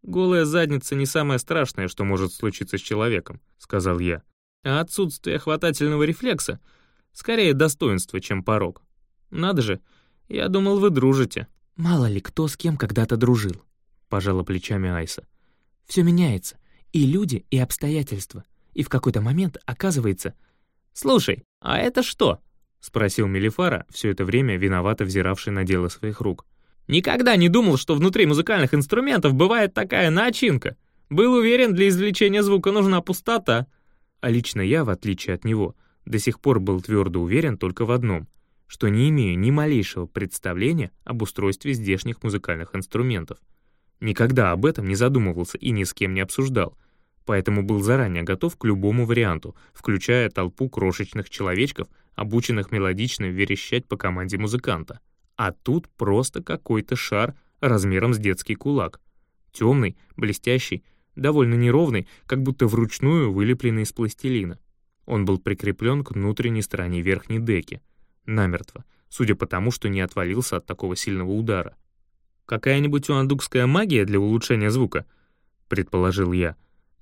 «Голая задница не самое страшное, что может случиться с человеком», — сказал я. «А отсутствие хватательного рефлекса скорее достоинство, чем порок. Надо же, я думал, вы дружите». «Мало ли кто с кем когда-то дружил», — пожала плечами Айса. «Все меняется, и люди, и обстоятельства, и в какой-то момент оказывается...» «Слушай, а это что?» — спросил Мелифара, все это время виновато взиравший на дело своих рук. «Никогда не думал, что внутри музыкальных инструментов бывает такая начинка. Был уверен, для извлечения звука нужна пустота». А лично я, в отличие от него, до сих пор был твердо уверен только в одном, что не имею ни малейшего представления об устройстве здешних музыкальных инструментов. Никогда об этом не задумывался и ни с кем не обсуждал, поэтому был заранее готов к любому варианту, включая толпу крошечных человечков, обученных мелодично верещать по команде музыканта. А тут просто какой-то шар размером с детский кулак. Темный, блестящий, довольно неровный, как будто вручную вылепленный из пластилина. Он был прикреплен к внутренней стороне верхней деки, намертво, судя по тому, что не отвалился от такого сильного удара. «Какая-нибудь уандукская магия для улучшения звука?» — предположил я.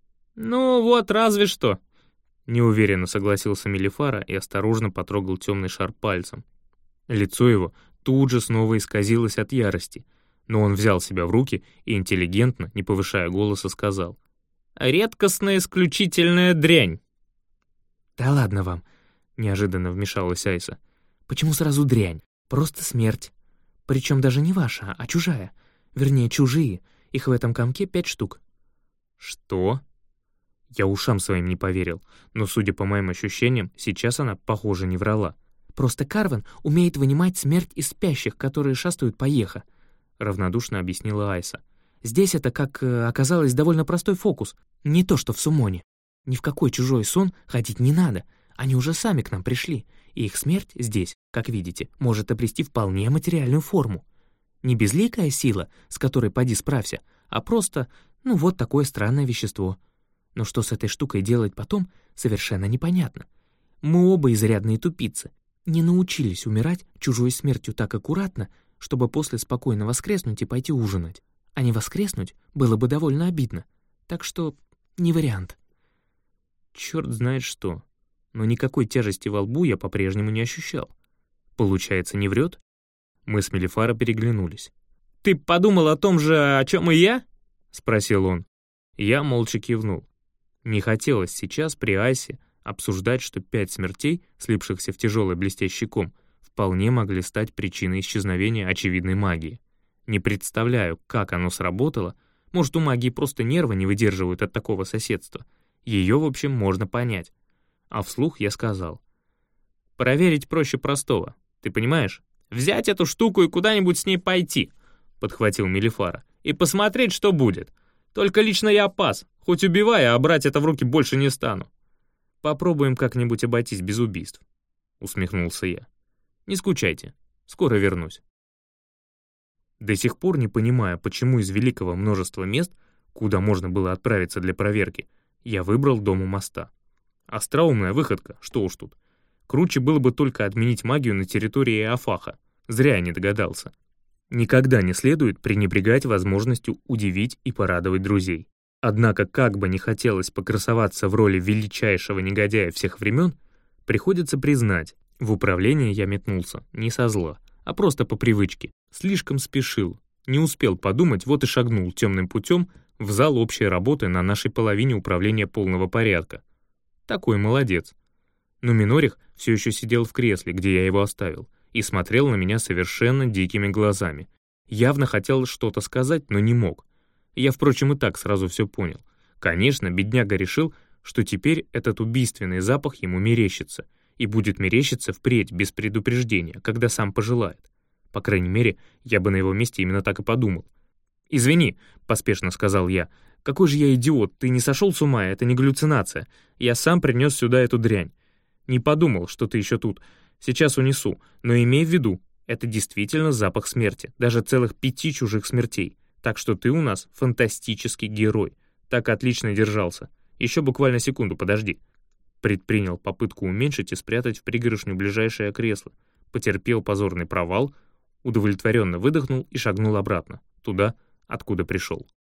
«Ну вот, разве что», — неуверенно согласился Мелифара и осторожно потрогал темный шар пальцем. Лицо его тут же снова исказилось от ярости, но он взял себя в руки и интеллигентно, не повышая голоса, сказал: «Редкостная исключительная дрянь». «Да ладно вам», — неожиданно вмешалась Айса. «Почему сразу дрянь? Просто смерть. Причем даже не ваша, а чужая. Вернее, чужие. Их в этом комке 5 штук». «Что?» Я ушам своим не поверил, но, судя по моим ощущениям, сейчас она, похоже, не врала. «Просто Карвен умеет вынимать смерть из спящих, которые шастают по Еха», — равнодушно объяснила Айса. «Здесь это, как оказалось, довольно простой фокус. Не то, что в Сумоне. Ни в какой чужой сон ходить не надо. Они уже сами к нам пришли, и их смерть здесь, как видите, может обрести вполне материальную форму. Не безликая сила, с которой поди справься, а просто, вот такое странное вещество. Но что с этой штукой делать потом, совершенно непонятно. Мы оба изрядные тупицы. Не научились умирать чужой смертью так аккуратно, чтобы после спокойно воскреснуть и пойти ужинать. А не воскреснуть было бы довольно обидно. Так что не вариант». Черт знает что, но никакой тяжести во лбу я по-прежнему не ощущал. Получается, не врет? Мы с Мелифара переглянулись. «Ты подумал о том же, о чем и я?» — спросил он. Я молча кивнул. Не хотелось сейчас при Айсе обсуждать, что 5 смертей, слипшихся в тяжелый блестящий ком, вполне могли стать причиной исчезновения очевидной магии. Не представляю, как оно сработало. Может, у магии просто нервы не выдерживают от такого соседства. Ее, в общем, можно понять. А вслух я сказал: «Проверить проще простого. Ты понимаешь? Взять эту штуку и куда-нибудь с ней пойти», — подхватил Мелифара, «и посмотреть, что будет. Только лично я пас. Хоть убивай, а брать это в руки больше не стану». «Попробуем как-нибудь обойтись без убийств», — усмехнулся я. «Не скучайте. Скоро вернусь». До сих пор не понимая, почему из великого множества мест, куда можно было отправиться для проверки, я выбрал дом у моста. Остроумная выходка, что уж тут. Круче было бы только отменить магию на территории Афаха. Зря я не догадался. Никогда не следует пренебрегать возможностью удивить и порадовать друзей. Однако, как бы не хотелось покрасоваться в роли величайшего негодяя всех времен, приходится признать, в управление я метнулся не со зла, а просто по привычке. Слишком спешил, не успел подумать, вот и шагнул темным путем в зал общей работы на нашей половине управления полного порядка. Такой молодец. Но Минорих все еще сидел в кресле, где я его оставил, и смотрел на меня совершенно дикими глазами. Явно хотел что-то сказать, но не мог. Я, впрочем, и так сразу все понял. Конечно, бедняга решил, что теперь этот убийственный запах ему мерещится, и будет мерещиться впредь без предупреждения, когда сам пожелает. По крайней мере, я бы на его месте именно так и подумал. «Извини», — поспешно сказал я, — «какой же я идиот, ты не сошел с ума, это не галлюцинация. Я сам принес сюда эту дрянь. Не подумал, что ты еще тут. Сейчас унесу, но имей в виду, это действительно запах смерти, даже целых 5 чужих смертей. Так что ты у нас фантастический герой. Так отлично держался. Еще буквально секунду подожди». Предпринял попытку уменьшить и спрятать в пригоршню ближайшее кресло. Потерпел позорный провал, удовлетворенно выдохнул и шагнул обратно, туда, откуда пришел.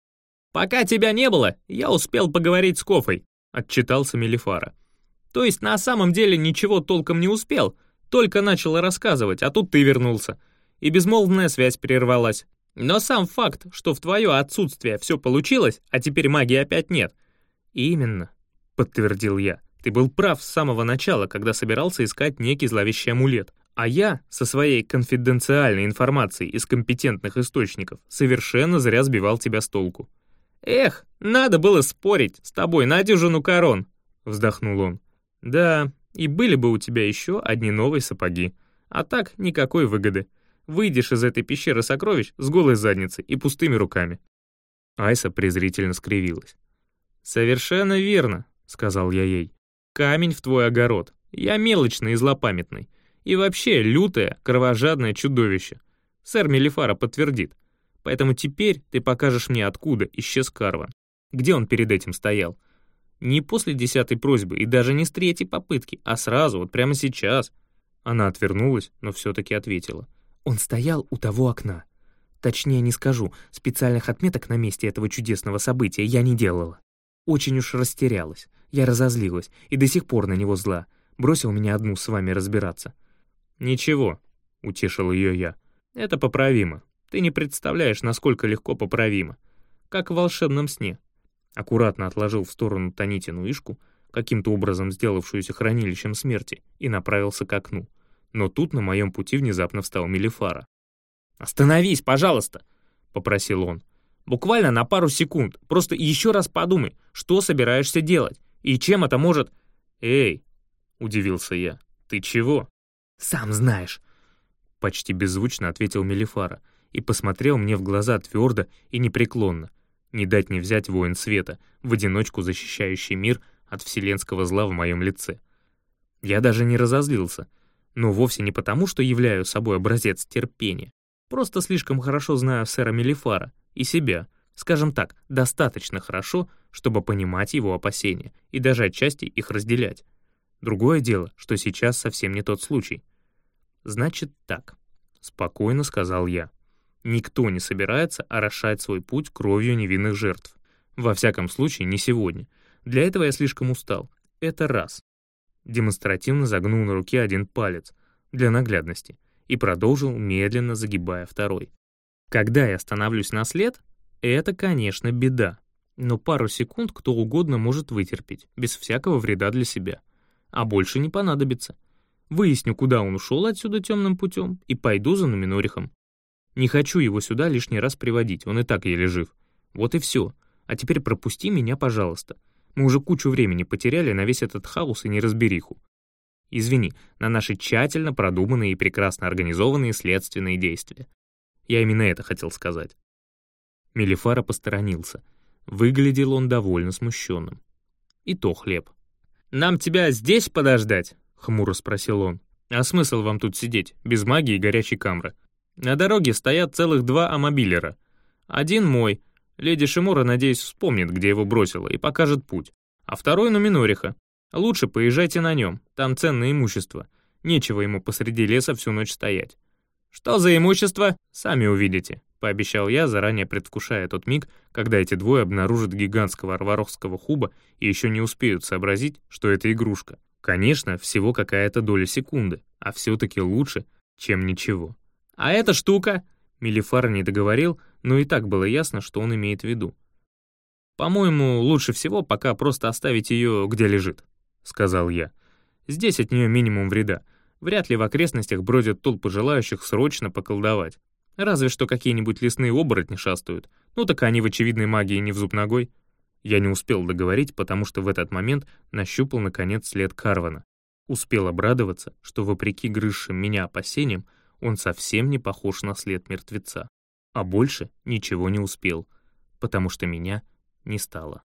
«Пока тебя не было, я успел поговорить с Кофой», — отчитался Мелифара. «То есть на самом деле ничего толком не успел, только начал рассказывать, а тут ты вернулся, и безмолвная связь прервалась. Но сам факт, что в твое отсутствие все получилось, а теперь магии опять нет». «Именно», — подтвердил я. «Ты был прав с самого начала, когда собирался искать некий зловещий амулет. А я, со своей конфиденциальной информацией из компетентных источников, совершенно зря сбивал тебя с толку». «Эх, надо было спорить с тобой на дюжину корон», — вздохнул он. «Да, и были бы у тебя еще одни новые сапоги. А так никакой выгоды. Выйдешь из этой пещеры сокровищ с голой задницей и пустыми руками». Айса презрительно скривилась. «Совершенно верно», — сказал я ей. «Камень в твой огород. Я мелочный и злопамятный. И вообще лютое, кровожадное чудовище. Сэр Мелифара подтвердит. Поэтому теперь ты покажешь мне, откуда исчез Карван. Где он перед этим стоял? Не после 10-й просьбы и даже не с 3-й попытки, а сразу, вот прямо сейчас». Она отвернулась, но все-таки ответила. «Он стоял у того окна. Точнее не скажу, специальных отметок на месте этого чудесного события я не делала. Очень уж растерялась, я разозлилась и до сих пор на него зла. Бросил меня одну с вами разбираться». «Ничего», — утешил ее я, — «это поправимо. Ты не представляешь, насколько легко поправимо. Как в волшебном сне». Аккуратно отложил в сторону Танитину Ишку, каким-то образом сделавшуюся хранилищем смерти, и направился к окну. Но тут на моем пути внезапно встал Мелифара. «Остановись, пожалуйста», — попросил он. «Буквально на пару секунд. Просто еще раз подумай, что собираешься делать, и чем это может...» «Эй», — удивился я, — «ты чего?» «Сам знаешь», — почти беззвучно ответил Мелифара и посмотрел мне в глаза твердо и непреклонно. Не дать не взять воин света, в одиночку защищающий мир от вселенского зла в моем лице. Я даже не разозлился, но вовсе не потому, что являю собой образец терпения. Просто слишком хорошо знаю сэра Мелифара и себя, скажем так, достаточно хорошо, чтобы понимать его опасения и даже отчасти их разделять. Другое дело, что сейчас совсем не тот случай. «Значит так», — спокойно сказал я. «Никто не собирается орошать свой путь кровью невинных жертв. Во всяком случае, не сегодня. Для этого я слишком устал. Это раз». Демонстративно загнул на руке один палец, для наглядности, и продолжил, медленно загибая второй. «Когда я становлюсь на след, это, конечно, беда. Но пару секунд кто угодно может вытерпеть, без всякого вреда для себя. А больше не понадобится. Выясню, куда он ушел отсюда темным путем, и пойду за Нуминорихом. Не хочу его сюда лишний раз приводить, он и так еле жив. Вот и все. А теперь пропусти меня, пожалуйста. Мы уже кучу времени потеряли на весь этот хаос и неразбериху. Извини, на наши тщательно продуманные и прекрасно организованные следственные действия. Я именно это хотел сказать». Мелифара посторонился. Выглядел он довольно смущенным. И то хлеб. «Нам тебя здесь подождать?» — хмуро спросил он. «А смысл вам тут сидеть, без магии и горячей камры? На дороге стоят целых 2 амобилера. Один мой. Леди Шимора, надеюсь, вспомнит, где его бросила, и покажет путь. А второй Нуминориха. Лучше поезжайте на нем, там ценное имущество. Нечего ему посреди леса всю ночь стоять». «Что за имущество? Сами увидите», — пообещал я, заранее предвкушая тот миг, когда эти двое обнаружат гигантского арварохского хуба и еще не успеют сообразить, что это игрушка. Конечно, всего какая-то доля секунды, а все-таки лучше, чем ничего. «А эта штука?» Мелифара не договорил, но и так было ясно, что он имеет в виду. «По-моему, лучше всего пока просто оставить ее, где лежит», — сказал я. «Здесь от нее минимум вреда. Вряд ли в окрестностях бродят толпы желающих срочно поколдовать. Разве что какие-нибудь лесные оборотни шастают. Ну так они в очевидной магии не в зуб ногой». Я не успел договорить, потому что в этот момент нащупал, наконец, след Карвана. Успел обрадоваться, что, вопреки грызшим меня опасениям, он совсем не похож на след мертвеца. А больше ничего не успел, потому что меня не стало.